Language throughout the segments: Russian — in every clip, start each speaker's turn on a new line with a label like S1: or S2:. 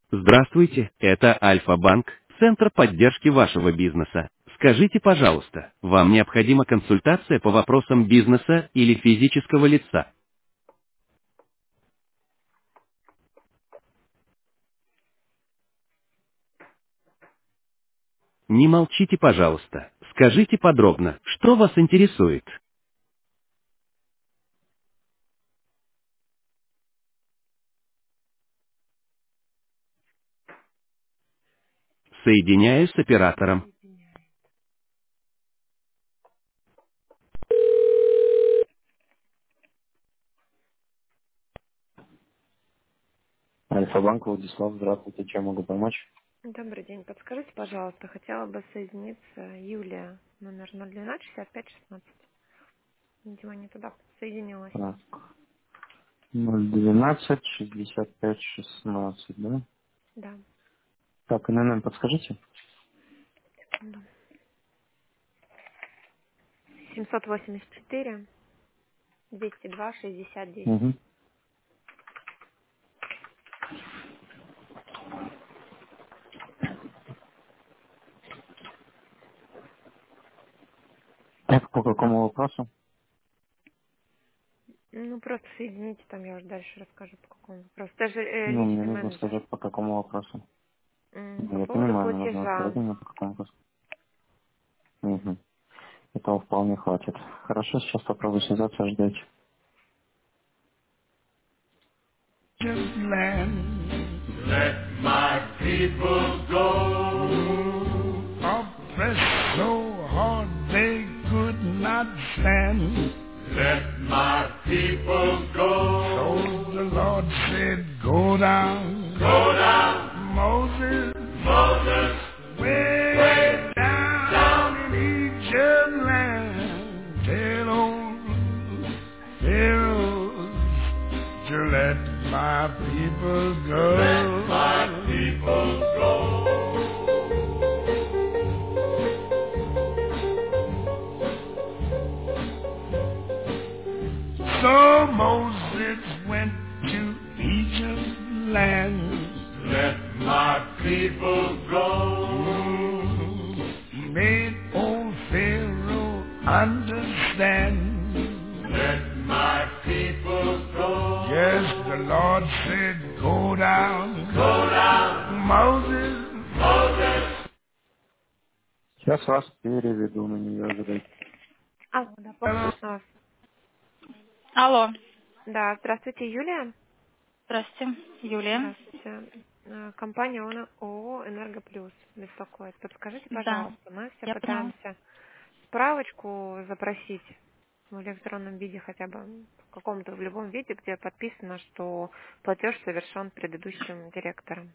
S1: Здравствуйте, это Альфа-банк, центр поддержки вашего бизнеса. Скажите, пожалуйста, вам необходима консультация по вопросам бизнеса или физического лица? Не молчите, пожалуйста. Скажите подробно, что вас интересует. Соединяю с оператором. Альфа-банк, Владислав, здравствуйте, чем могу помочь?
S2: Добрый день. Подскажите, пожалуйста, хотела бы соединиться Юлия, номер 012-65-16. Видимо, не туда соединилась.
S1: Так, 012 65 16, да?
S2: Да.
S1: Так, ННН подскажите?
S2: 784 202 6010.
S1: Угу. Так, по какому вопросу?
S2: Ну, просто соедините, там я уже дальше расскажу, по какому вопросу. Даже
S1: Ну, мне
S2: личный
S1: нужно
S2: менеджер.
S1: сказать, по какому вопросу.
S2: По
S1: Я
S2: поводу
S1: понимаю, но нужно
S2: платежа.
S1: рассказать мне по какому вопросу. Угу. Этого вполне хватит. Хорошо, сейчас попробую связаться, ждать. Just land. Let my people go. Oppressed so hard they could not stand. Let my people go. So the Lord said, go down. Go down. Moses. Moses. Way down in Egypt land. Tell old Pharaoh to let my people go. Let my people go. So Moses went to Egypt land. Let my people go. He made old Pharaoh understand. Let my people go. Yes, the Lord said, go down. Go down. Moses. Moses. Сейчас вас переведу на нее задать.
S2: Алло, да, слышно вас.
S3: Алло,
S2: Да, здравствуйте, Юлия.
S3: здравствуйте, Юлия.
S2: Здравствуйте. Компания ООО «Энергоплюс» беспокоит. Подскажите,
S3: Да,
S2: пожалуйста, мы все
S3: я поняла.
S2: пытаемся справочку запросить в электронном виде хотя бы, в каком-то, в любом виде, где подписано, что платеж совершен предыдущим директором.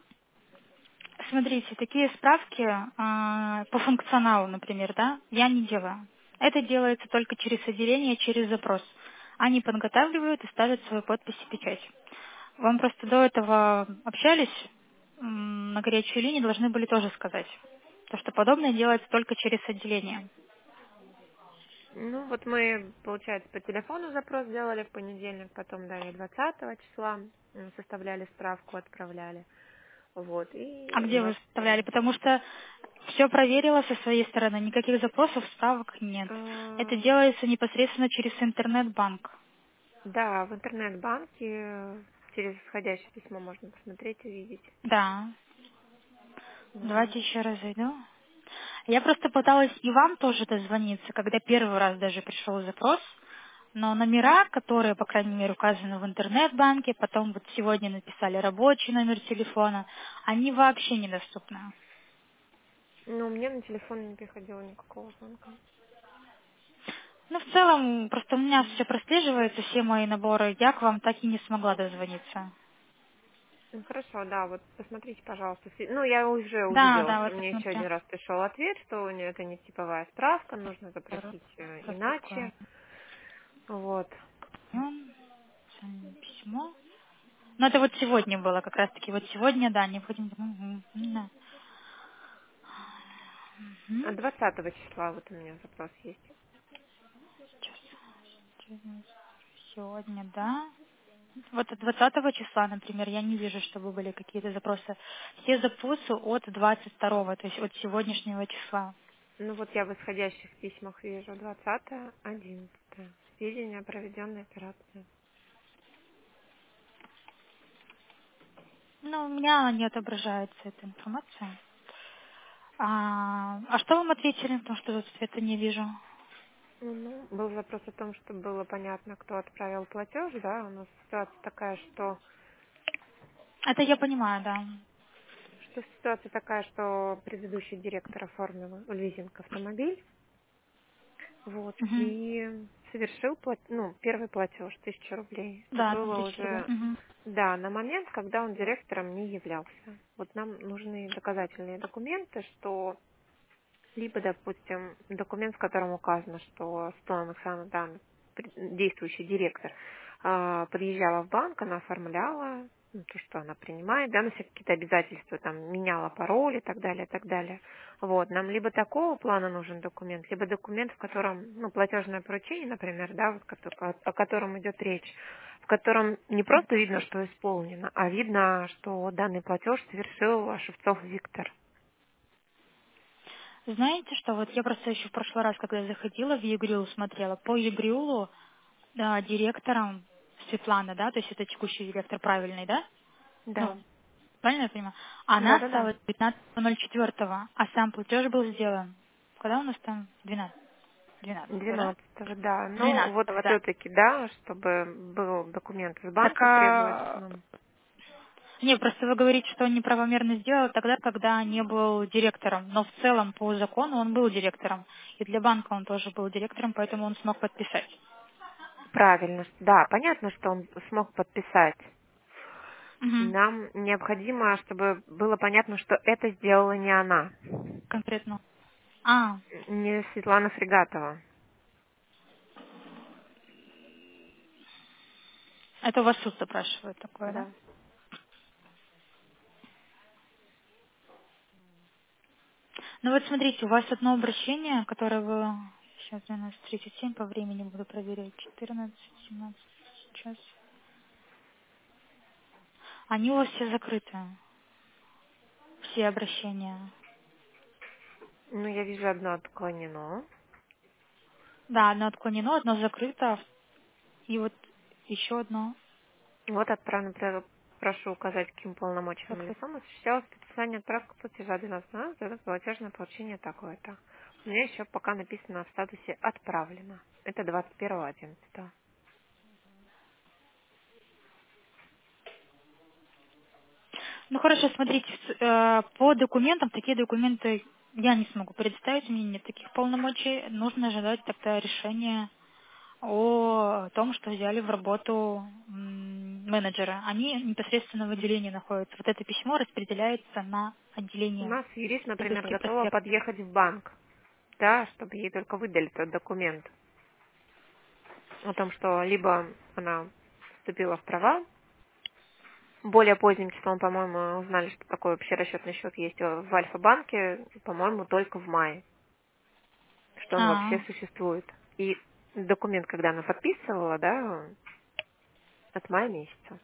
S3: Смотрите, такие справки по функционалу, например, да, я не делаю. Это делается только через отделение, через запрос. Они подготавливают и ставят свою подпись и печать. Вам просто до этого общались на горячей линии, должны были тоже сказать. То, что подобное делается только через отделение.
S2: Ну, вот мы, получается, по телефону запрос сделали в понедельник, потом дали 20 числа, составляли справку, отправляли. Вот, и
S3: А
S2: у
S3: где вы
S2: нас...
S3: составляли? Потому что все проверила со своей стороны, никаких запросов, справок нет. Это
S2: э,
S3: делается непосредственно через интернет-банк.
S2: Да, в интернет-банке через входящее письмо можно посмотреть, увидеть.
S3: Да,
S2: Вот.
S3: давайте еще раз зайду. Я просто пыталась и вам тоже дозвониться, когда первый раз даже пришел запрос, но номера, которые, по крайней мере, указаны в интернет-банке, потом вот сегодня написали рабочий номер телефона, они вообще недоступны.
S2: Ну, мне на телефон не приходило никакого звонка.
S3: Ну, в целом, просто у меня все прослеживается, все мои наборы, я к вам так и не смогла дозвониться.
S2: Ну, хорошо, да, вот посмотрите, пожалуйста. Ну, я уже
S3: Да,
S2: увидела,
S3: да,
S2: что
S3: вот
S2: мне еще
S3: посмотрю.
S2: один раз пришел ответ, что у нее это не типовая справка, нужно запросить
S3: Просто
S2: иначе.
S3: такое.
S2: Вот.
S3: Письмо. Ну, это вот сегодня было, как раз-таки вот сегодня, да, не будем... Да.
S2: А
S3: Мгм.
S2: 20 числа вот у меня запрос есть.
S3: Сейчас. Сегодня, да. Вот от 20 числа, например, я не вижу, чтобы были какие-то запросы. Все запросы от 22, то есть от сегодняшнего числа.
S2: Ну вот я в исходящих письмах вижу 20-е, 11-е. Сведения о проведенной операции.
S3: Ну, у меня не отображается эта информация. А что вам ответили, потому что тут цвета не вижу?
S2: Ну, был вопрос о том, чтобы было понятно, кто отправил платеж, да, у нас ситуация такая,
S3: Это я понимаю, да.
S2: что предыдущий директор оформил лизинг автомобиль, вот,
S3: Мгм.
S2: и совершил первый платеж, 1000 рублей. Это
S3: Да, там
S2: было
S3: 1000 рублей.
S2: уже,
S3: Мгм.
S2: да, на момент, когда он директором не являлся. Вот нам нужны доказательные документы, что либо, допустим, документ, в котором указано, что Светлана Александровна, действующий директор, подъезжала в банк, она оформляла то, что она принимает, да, на все какие-то обязательства, там, меняла пароль и так далее, и так далее. Вот, нам либо такого плана нужен документ, либо документ, в котором, платежное поручение, например, да, вот, о котором идет речь, в котором не просто видно, что исполнено, а видно, что данный платеж совершил Шевцов Виктор.
S3: Знаете что, вот я просто еще в прошлый раз, когда заходила в ЕГРЮЛ, смотрела, по ЕГРЮЛу да, директором Светлана, да, то есть это текущий директор правильный, да?
S2: Да,
S3: Ну, правильно я понимаю? Она
S2: да.
S3: стала 15.04, а сам платеж был сделан. Когда у нас там? 12, да?
S2: 12-го, да. Ну, вот
S3: 12, да.
S2: все-таки, да, чтобы был документ из
S3: Так,
S2: банка требуется.
S3: не, просто вы говорите, что он неправомерно сделал тогда, когда не был директором. Но в целом, по закону, он был директором. И для банка он тоже был директором, поэтому он смог подписать.
S2: Правильно, да, понятно, что он смог подписать.
S3: Угу.
S2: Нам необходимо, чтобы было понятно, что это сделала не она,
S3: Конкретно.
S2: не Светлана Фрегатова.
S3: Это у вас суд запрашивает такое, да?
S2: Да.
S3: Ну вот смотрите, у вас одно обращение, которое вы... Сейчас 12:37 по времени буду проверять. 14, 17, сейчас. Они у вас все закрыты. Все обращения.
S2: Ну, я вижу одно отклонено.
S3: Да, одно отклонено, одно закрыто. И вот еще одно
S2: Вот отправлено, прошу указать, каким полномочиям
S3: закрыто.
S2: лицом осуществлялось подписание отправки платежа 12 за платежное получение такое-то. У меня еще пока написано в статусе «отправлено». Это 21.11.
S3: Ну хорошо, смотрите, по документам, такие документы я не смогу предоставить, у меня нет таких полномочий. Нужно ожидать тогда решения о том, что взяли в работу менеджера. Они непосредственно в отделении находятся. Вот это письмо распределяется на
S2: У
S3: отделение.
S2: нас юрист, например,
S3: Русский
S2: готова
S3: проспект.
S2: подъехать в банк, да, чтобы ей только выдали тот документ о том, что либо она вступила в права, более поздним числом, по-моему, узнали, что такой вообще расчетный счет есть в Альфа-банке, по-моему, только в мае, что он вообще
S3: А,
S2: существует. И документ, когда она подписывала, да, от мая месяца.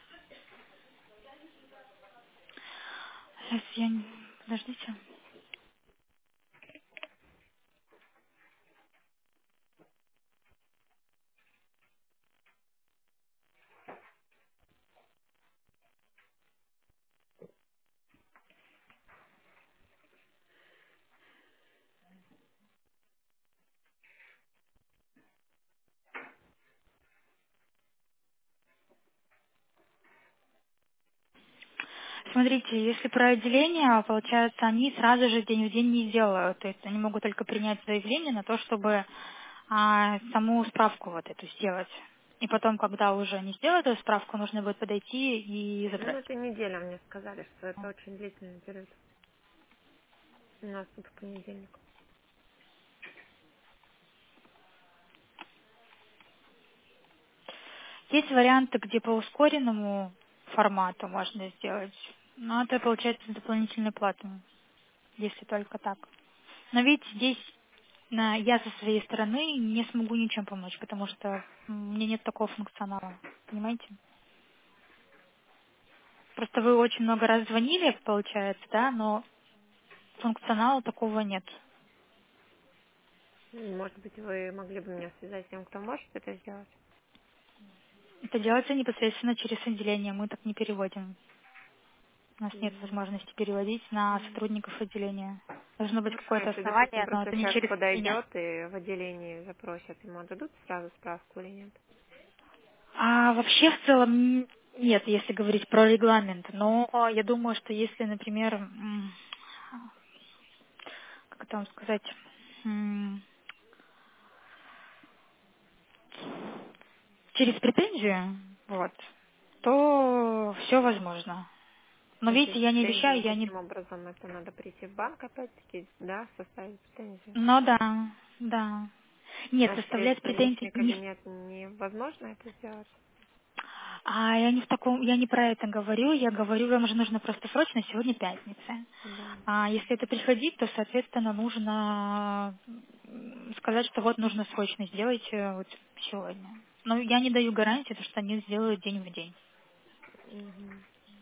S3: сейчас я... Подождите. Смотрите, если про отделение, получается, они сразу же день в день не делают. То есть они могут только принять заявление на то, чтобы саму справку вот эту сделать. И потом, когда уже они сделают эту справку, нужно будет подойти и
S2: Ну,
S3: забрать.
S2: это неделя, мне сказали, что это очень длительный период. У нас тут в понедельник.
S3: Есть варианты, где по ускоренному формату можно сделать, но это получается с дополнительной платой, если только так. Но видите, здесь я со своей стороны не смогу ничем помочь, потому что у меня нет такого функционала. Понимаете? Просто вы очень много раз звонили, получается, да, но функционала такого нет.
S2: Может быть, вы могли бы меня связать с тем, кто может это сделать?
S3: Это делается непосредственно через отделение, мы так не переводим. У нас нет
S2: Мгм.
S3: возможности переводить на сотрудников отделения. Должно быть
S2: Хорошо,
S3: какое-то
S2: если, допустим,
S3: основание, но
S2: просто
S3: это не
S2: человек
S3: через меня.
S2: подойдет и в отделении запросят, ему дадут сразу справку или нет?
S3: А вообще в целом нет, если говорить про регламент. Но я думаю, что если, например, как это вам сказать, через претензию, вот, то все возможно. Но
S2: Ну,
S3: видите,
S2: через
S3: я не обещаю,
S2: претензию,
S3: я не...
S2: каким образом это надо прийти в банк опять-таки, да, составить претензию?
S3: Ну да, да. Нет,
S2: А через
S3: составлять претензии
S2: личный
S3: не...
S2: кабинет невозможно это сделать?
S3: А я не в таком, я не про это говорю, я говорю, вам же нужно просто срочно, сегодня пятница.
S2: Да.
S3: А если это приходить, то, соответственно, нужно сказать, что вот нужно срочно сделать вот сегодня. Но я не даю гарантии, потому что они сделают день в день.
S2: Угу.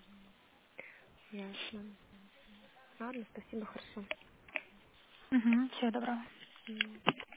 S2: Ясно. Ладно, спасибо, хорошо.
S3: Угу, всего доброго.
S2: Мгм.